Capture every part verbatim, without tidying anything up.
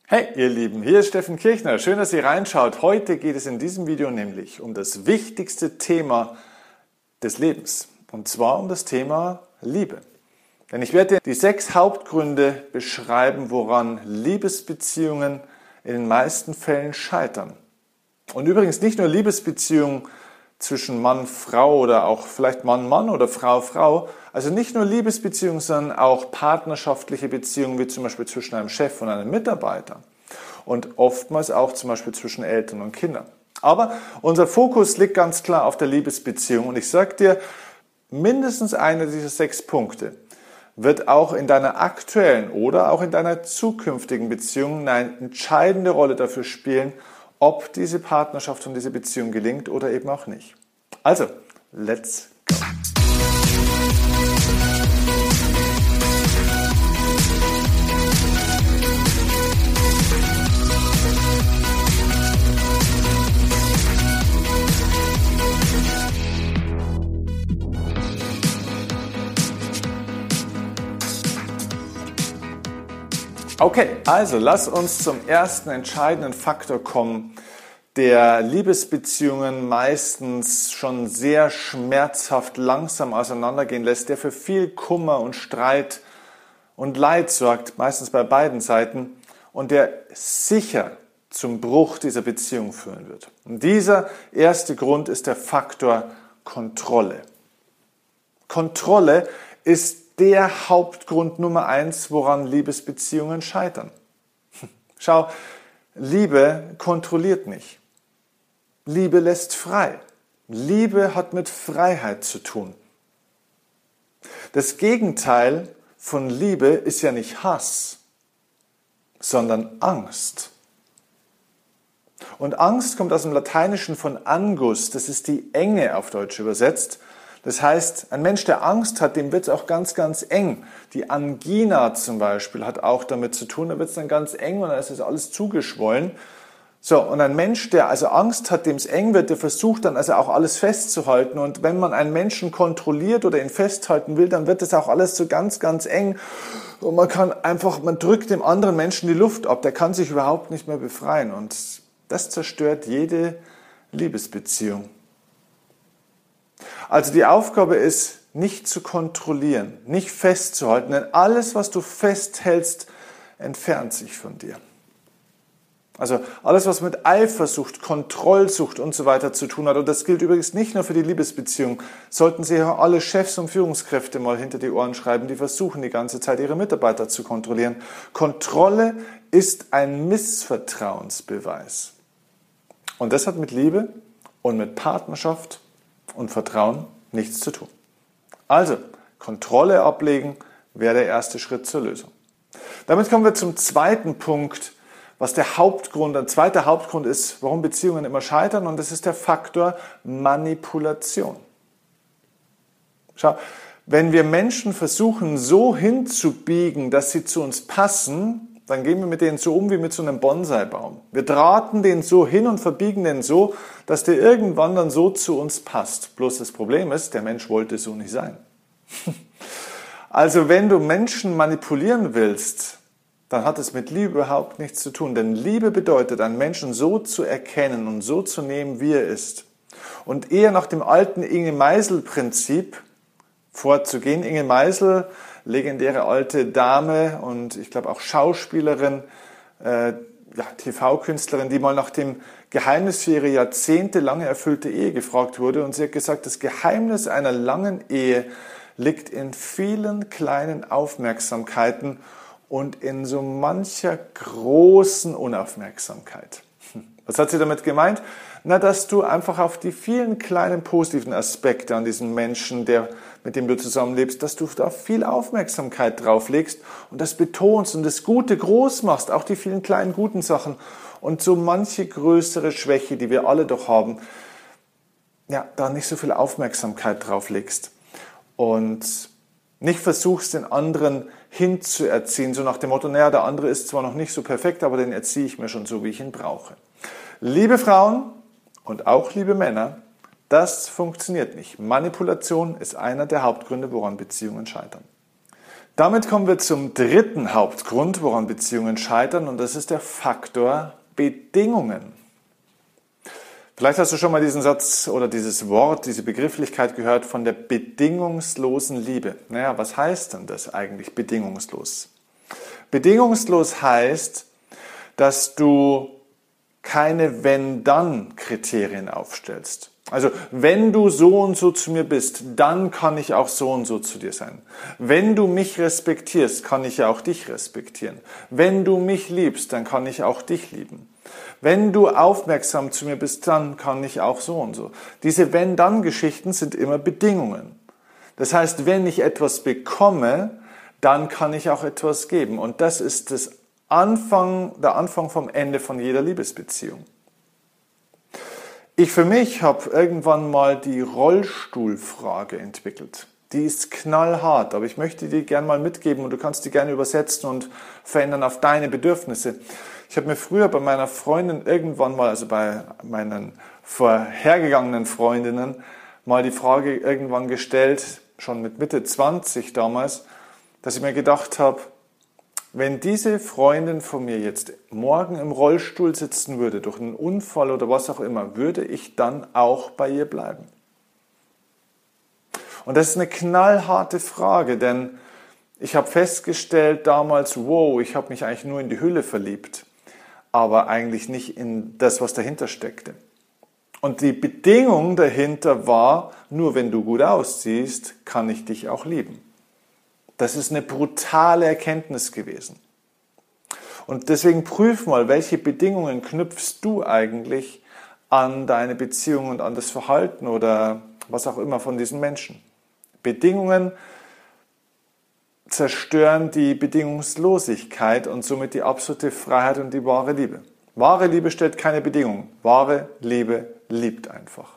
Hey ihr Lieben, hier ist Steffen Kirchner. Schön, dass ihr reinschaut. Heute geht es in diesem Video nämlich um das wichtigste Thema des Lebens. Und zwar um das Thema Liebe. Denn ich werde dir die sechs Hauptgründe beschreiben, woran Liebesbeziehungen in den meisten Fällen scheitern. Und übrigens nicht nur Liebesbeziehungen zwischen Mann, Frau oder auch vielleicht Mann, Mann oder Frau, Frau. Also nicht nur Liebesbeziehungen, sondern auch partnerschaftliche Beziehungen, wie zum Beispiel zwischen einem Chef und einem Mitarbeiter. Und oftmals auch zum Beispiel zwischen Eltern und Kindern. Aber unser Fokus liegt ganz klar auf der Liebesbeziehung. Und ich sage dir, mindestens einer dieser sechs Punkte wird auch in deiner aktuellen oder auch in deiner zukünftigen Beziehung eine entscheidende Rolle dafür spielen, ob diese Partnerschaft und diese Beziehung gelingt oder eben auch nicht. Also, let's go! Okay, also lass uns zum ersten entscheidenden Faktor kommen, der Liebesbeziehungen meistens schon sehr schmerzhaft langsam auseinandergehen lässt, der für viel Kummer und Streit und Leid sorgt, meistens bei beiden Seiten, und der sicher zum Bruch dieser Beziehung führen wird. Und dieser erste Grund ist der Faktor Kontrolle. Kontrolle ist der Hauptgrund Nummer eins, woran Liebesbeziehungen scheitern. Schau, Liebe kontrolliert nicht. Liebe lässt frei. Liebe hat mit Freiheit zu tun. Das Gegenteil von Liebe ist ja nicht Hass, sondern Angst. Und Angst kommt aus dem Lateinischen von Angus, das ist die Enge auf Deutsch übersetzt. Das heißt, ein Mensch, der Angst hat, dem wird es auch ganz, ganz eng. Die Angina zum Beispiel hat auch damit zu tun, da wird es dann ganz eng und dann ist das alles zugeschwollen. So, und ein Mensch, der also Angst hat, dem es eng wird, der versucht dann also auch alles festzuhalten. Und wenn man einen Menschen kontrolliert oder ihn festhalten will, dann wird das auch alles so ganz, ganz eng. Und man kann einfach, man drückt dem anderen Menschen die Luft ab, der kann sich überhaupt nicht mehr befreien. Und das zerstört jede Liebesbeziehung. Also die Aufgabe ist, nicht zu kontrollieren, nicht festzuhalten, denn alles, was du festhältst, entfernt sich von dir. Also alles, was mit Eifersucht, Kontrollsucht und so weiter zu tun hat, und das gilt übrigens nicht nur für die Liebesbeziehung, sollten sich ja alle Chefs und Führungskräfte mal hinter die Ohren schreiben, die versuchen die ganze Zeit ihre Mitarbeiter zu kontrollieren. Kontrolle ist ein Missvertrauensbeweis. Und das hat mit Liebe und mit Partnerschaft und Vertrauen nichts zu tun. Also, Kontrolle ablegen wäre der erste Schritt zur Lösung. Damit kommen wir zum zweiten Punkt, was der Hauptgrund, ein zweiter Hauptgrund ist, warum Beziehungen immer scheitern, und das ist der Faktor Manipulation. Schau, wenn wir Menschen versuchen, so hinzubiegen, dass sie zu uns passen, dann gehen wir mit denen so um wie mit so einem Bonsai-Baum. Wir drahten den so hin und verbiegen den so, dass der irgendwann dann so zu uns passt. Bloß das Problem ist, der Mensch wollte so nicht sein. Also wenn du Menschen manipulieren willst, dann hat es mit Liebe überhaupt nichts zu tun. Denn Liebe bedeutet, einen Menschen so zu erkennen und so zu nehmen, wie er ist. Und eher nach dem alten Inge Meisel-Prinzip vorzugehen. Inge Meisel, legendäre alte Dame und ich glaube auch Schauspielerin, äh, ja, T V-Künstlerin, die mal nach dem Geheimnis für ihre jahrzehntelange erfüllte Ehe gefragt wurde. Und sie hat gesagt, das Geheimnis einer langen Ehe liegt in vielen kleinen Aufmerksamkeiten und in so mancher großen Unaufmerksamkeit. Was hat sie damit gemeint? Na, dass du einfach auf die vielen kleinen positiven Aspekte an diesem Menschen, der, mit dem du zusammenlebst, dass du da viel Aufmerksamkeit drauf legst und das betonst und das Gute groß machst, auch die vielen kleinen guten Sachen und so manche größere Schwäche, die wir alle doch haben, ja, da nicht so viel Aufmerksamkeit drauf legst und nicht versuchst, den anderen hinzuerziehen, so nach dem Motto, naja, der andere ist zwar noch nicht so perfekt, aber den erziehe ich mir schon so, wie ich ihn brauche. Liebe Frauen und auch liebe Männer, das funktioniert nicht. Manipulation ist einer der Hauptgründe, woran Beziehungen scheitern. Damit kommen wir zum dritten Hauptgrund, woran Beziehungen scheitern, und das ist der Faktor Bedingungen. Vielleicht hast du schon mal diesen Satz oder dieses Wort, diese Begrifflichkeit gehört von der bedingungslosen Liebe. Naja, was heißt denn das eigentlich, bedingungslos? Bedingungslos heißt, dass du keine Wenn-Dann-Kriterien aufstellst. Also, wenn du so und so zu mir bist, dann kann ich auch so und so zu dir sein. Wenn du mich respektierst, kann ich ja auch dich respektieren. Wenn du mich liebst, dann kann ich auch dich lieben. Wenn du aufmerksam zu mir bist, dann kann ich auch so und so. Diese Wenn-Dann-Geschichten sind immer Bedingungen. Das heißt, wenn ich etwas bekomme, dann kann ich auch etwas geben. Und das ist das Anfang, der Anfang vom Ende von jeder Liebesbeziehung. Ich für mich habe irgendwann mal die Rollstuhlfrage entwickelt. Die ist knallhart, aber ich möchte die gerne mal mitgeben und du kannst die gerne übersetzen und verändern auf deine Bedürfnisse. Ich habe mir früher bei meiner Freundin irgendwann mal, also bei meinen vorhergegangenen Freundinnen, mal die Frage irgendwann gestellt, schon mit Mitte zwanzig damals, dass ich mir gedacht habe, wenn diese Freundin von mir jetzt morgen im Rollstuhl sitzen würde, durch einen Unfall oder was auch immer, würde ich dann auch bei ihr bleiben? Und das ist eine knallharte Frage, denn ich habe festgestellt damals, wow, ich habe mich eigentlich nur in die Hülle verliebt, aber eigentlich nicht in das, was dahinter steckte. Und die Bedingung dahinter war, nur wenn du gut aussiehst, kann ich dich auch lieben. Das ist eine brutale Erkenntnis gewesen. Und deswegen prüf mal, welche Bedingungen knüpfst du eigentlich an deine Beziehung und an das Verhalten oder was auch immer von diesen Menschen. Bedingungen zerstören die Bedingungslosigkeit und somit die absolute Freiheit und die wahre Liebe. Wahre Liebe stellt keine Bedingungen. Wahre Liebe liebt einfach.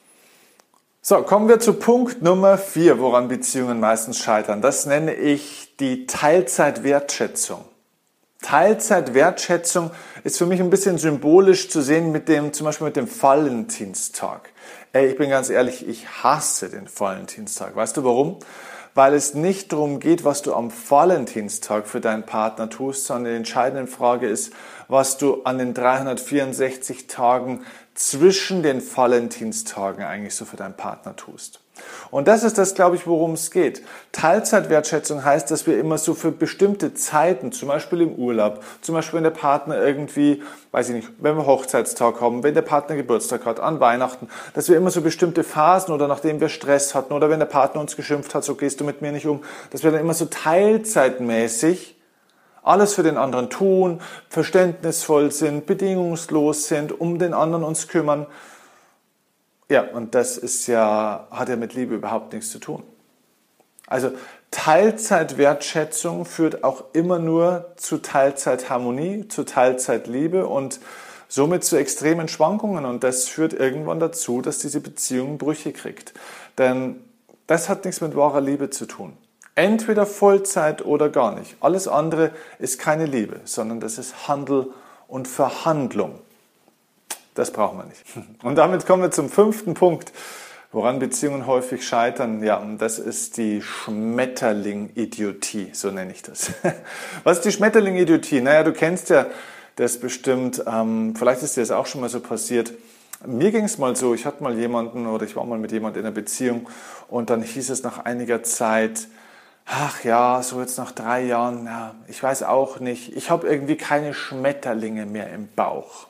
So, kommen wir zu Punkt Nummer vier, woran Beziehungen meistens scheitern. Das nenne ich die Teilzeitwertschätzung. Teilzeitwertschätzung ist für mich ein bisschen symbolisch zu sehen mit dem, zum Beispiel mit dem Valentinstag. Ey, ich bin ganz ehrlich, ich hasse den Valentinstag. Weißt du warum? Weil es nicht darum geht, was du am Valentinstag für deinen Partner tust, sondern die entscheidende Frage ist, was du an den dreihundertvierundsechzig Tagen zwischen den Valentinstagen eigentlich so für deinen Partner tust. Und das ist das, glaube ich, worum es geht. Teilzeitwertschätzung heißt, dass wir immer so für bestimmte Zeiten, zum Beispiel im Urlaub, zum Beispiel wenn der Partner irgendwie, weiß ich nicht, wenn wir Hochzeitstag haben, wenn der Partner Geburtstag hat, an Weihnachten, dass wir immer so bestimmte Phasen oder nachdem wir Stress hatten oder wenn der Partner uns geschimpft hat, so gehst du mit mir nicht um, dass wir dann immer so teilzeitmäßig alles für den anderen tun, verständnisvoll sind, bedingungslos sind, um den anderen uns kümmern. Ja, und das ist ja, hat ja mit Liebe überhaupt nichts zu tun. Also Teilzeitwertschätzung führt auch immer nur zu Teilzeitharmonie, zu Teilzeitliebe und somit zu extremen Schwankungen. Und das führt irgendwann dazu, dass diese Beziehung Brüche kriegt. Denn das hat nichts mit wahrer Liebe zu tun. Entweder Vollzeit oder gar nicht. Alles andere ist keine Liebe, sondern das ist Handel und Verhandlung. Das brauchen wir nicht. Und damit kommen wir zum fünften Punkt, woran Beziehungen häufig scheitern. Ja, und das ist die Schmetterling-Idiotie, so nenne ich das. Was ist die Schmetterling-Idiotie? Naja, du kennst ja das bestimmt, ähm, vielleicht ist dir das auch schon mal so passiert. Mir ging es mal so, ich hatte mal jemanden oder ich war mal mit jemandem in einer Beziehung und dann hieß es nach einiger Zeit, ach ja, so jetzt nach drei Jahren, ja, ich weiß auch nicht, ich habe irgendwie keine Schmetterlinge mehr im Bauch.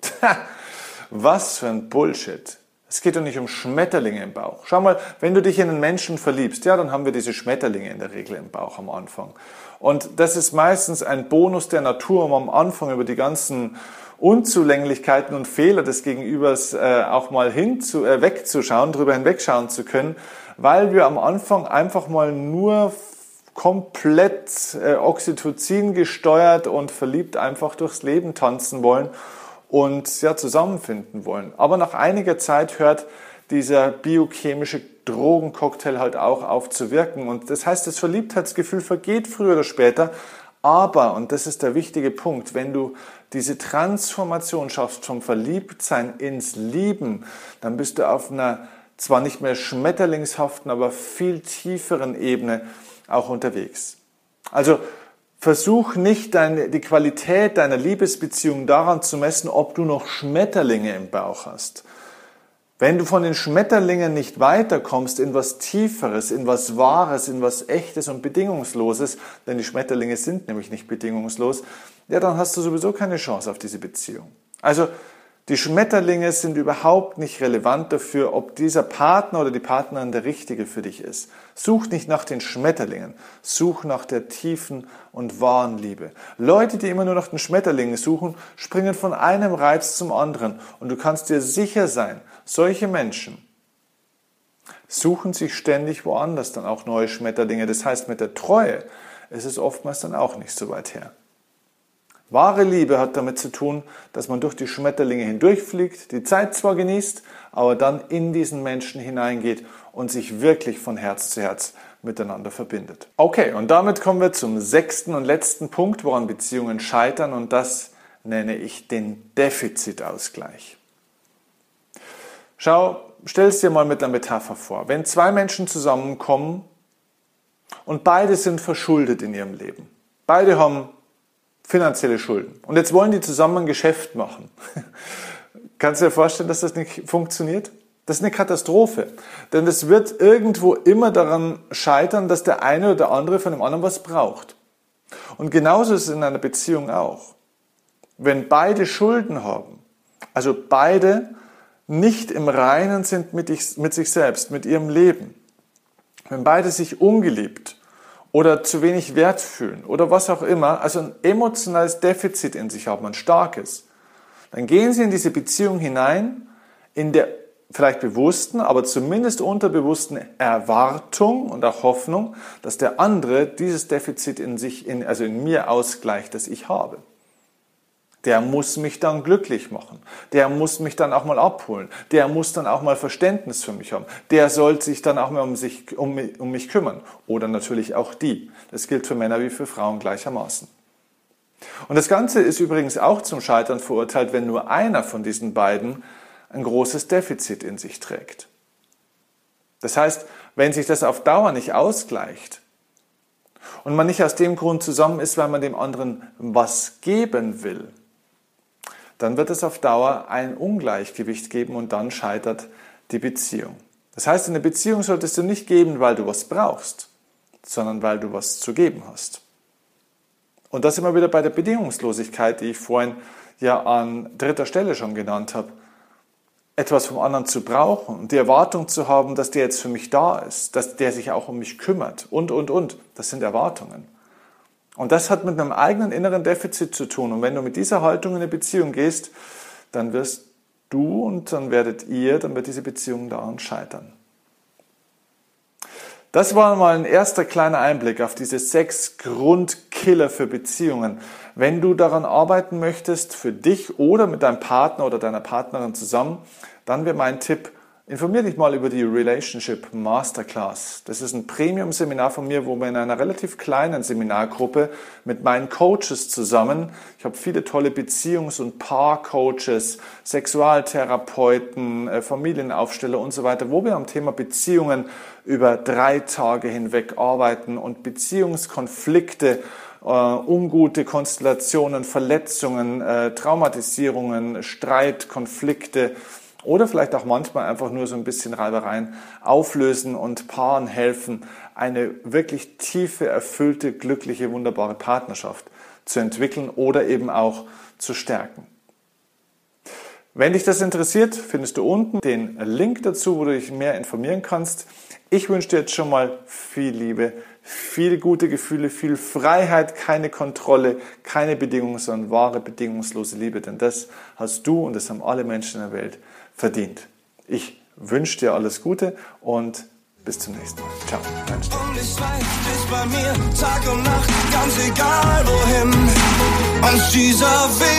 Was für ein Bullshit. Es geht doch nicht um Schmetterlinge im Bauch. Schau mal, wenn du dich in einen Menschen verliebst, ja, dann haben wir diese Schmetterlinge in der Regel im Bauch am Anfang. Und das ist meistens ein Bonus der Natur, um am Anfang über die ganzen Unzulänglichkeiten und Fehler des Gegenübers äh, auch mal hin zu, äh, wegzuschauen, drüber hinwegschauen zu können, weil wir am Anfang einfach mal nur komplett äh, Oxytocin gesteuert und verliebt einfach durchs Leben tanzen wollen und ja, zusammenfinden wollen. Aber nach einiger Zeit hört dieser biochemische Drogencocktail halt auch auf zu wirken. Und das heißt, das Verliebtheitsgefühl vergeht früher oder später. Aber, und das ist der wichtige Punkt, wenn du diese Transformation schaffst vom Verliebtsein ins Lieben, dann bist du auf einer zwar nicht mehr schmetterlingshaften, aber viel tieferen Ebene auch unterwegs. Also versuch nicht deine, die Qualität deiner Liebesbeziehung daran zu messen, ob du noch Schmetterlinge im Bauch hast. Wenn du von den Schmetterlingen nicht weiterkommst in was Tieferes, in was Wahres, in was Echtes und Bedingungsloses, denn die Schmetterlinge sind nämlich nicht bedingungslos, ja, dann hast du sowieso keine Chance auf diese Beziehung. Also die Schmetterlinge sind überhaupt nicht relevant dafür, ob dieser Partner oder die Partnerin der richtige für dich ist. Such nicht nach den Schmetterlingen, such nach der tiefen und wahren Liebe. Leute, die immer nur nach den Schmetterlingen suchen, springen von einem Reiz zum anderen. Und du kannst dir sicher sein, solche Menschen suchen sich ständig woanders dann auch neue Schmetterlinge. Das heißt, mit der Treue ist es oftmals dann auch nicht so weit her. Wahre Liebe hat damit zu tun, dass man durch die Schmetterlinge hindurchfliegt, die Zeit zwar genießt, aber dann in diesen Menschen hineingeht und sich wirklich von Herz zu Herz miteinander verbindet. Okay, und damit kommen wir zum sechsten und letzten Punkt, woran Beziehungen scheitern, und das nenne ich den Defizitausgleich. Schau, stell es dir mal mit einer Metapher vor. Wenn zwei Menschen zusammenkommen und beide sind verschuldet in ihrem Leben, beide haben finanzielle Schulden. Und jetzt wollen die zusammen ein Geschäft machen. Kannst du dir vorstellen, dass das nicht funktioniert? Das ist eine Katastrophe. Denn es wird irgendwo immer daran scheitern, dass der eine oder der andere von dem anderen was braucht. Und genauso ist es in einer Beziehung auch. Wenn beide Schulden haben, also beide nicht im Reinen sind mit sich selbst, mit ihrem Leben, wenn beide sich ungeliebt oder zu wenig Wert fühlen oder was auch immer, also ein emotionales Defizit in sich haben, ein starkes, dann gehen sie in diese Beziehung hinein, in der vielleicht bewussten, aber zumindest unterbewussten Erwartung und auch Hoffnung, dass der andere dieses Defizit in sich, in, also in mir ausgleicht, das ich habe. Der muss mich dann glücklich machen. Der muss mich dann auch mal abholen. Der muss dann auch mal Verständnis für mich haben. Der soll sich dann auch mal um, sich, um, um mich kümmern. Oder natürlich auch die. Das gilt für Männer wie für Frauen gleichermaßen. Und das Ganze ist übrigens auch zum Scheitern verurteilt, wenn nur einer von diesen beiden ein großes Defizit in sich trägt. Das heißt, wenn sich das auf Dauer nicht ausgleicht und man nicht aus dem Grund zusammen ist, weil man dem anderen was geben will, dann wird es auf Dauer ein Ungleichgewicht geben und dann scheitert die Beziehung. Das heißt, in der Beziehung solltest du nicht geben, weil du was brauchst, sondern weil du was zu geben hast. Und das immer wieder bei der Bedingungslosigkeit, die ich vorhin ja an dritter Stelle schon genannt habe. Etwas vom anderen zu brauchen und die Erwartung zu haben, dass der jetzt für mich da ist, dass der sich auch um mich kümmert und, und, und. Das sind Erwartungen. Und das hat mit einem eigenen inneren Defizit zu tun. Und wenn du mit dieser Haltung in eine Beziehung gehst, dann wirst du und dann werdet ihr, dann wird diese Beziehung daran scheitern. Das war mal ein erster kleiner Einblick auf diese sechs Grundkiller für Beziehungen. Wenn du daran arbeiten möchtest, für dich oder mit deinem Partner oder deiner Partnerin zusammen, dann wäre mein Tipp, informier dich mal über die Relationship Masterclass. Das ist ein Premium-Seminar von mir, wo wir in einer relativ kleinen Seminargruppe mit meinen Coaches zusammen, ich habe viele tolle Beziehungs- und Paar-Coaches, Sexualtherapeuten, Familienaufsteller und so weiter, wo wir am Thema Beziehungen über drei Tage hinweg arbeiten und Beziehungskonflikte, äh, ungute Konstellationen, Verletzungen, äh, Traumatisierungen, Streit, Konflikte, oder vielleicht auch manchmal einfach nur so ein bisschen Reibereien auflösen und Paaren helfen, eine wirklich tiefe, erfüllte, glückliche, wunderbare Partnerschaft zu entwickeln oder eben auch zu stärken. Wenn dich das interessiert, findest du unten den Link dazu, wo du dich mehr informieren kannst. Ich wünsche dir jetzt schon mal viel Liebe, viele gute Gefühle, viel Freiheit, keine Kontrolle, keine Bedingungen, sondern wahre, bedingungslose Liebe. Denn das hast du und das haben alle Menschen in der Welt verdient. Ich wünsche dir alles Gute und bis zum nächsten Mal. Ciao. Dein Stefan. Und ich weiß, du bist bei mir Tag und Nacht, ganz egal wohin uns dieser Weg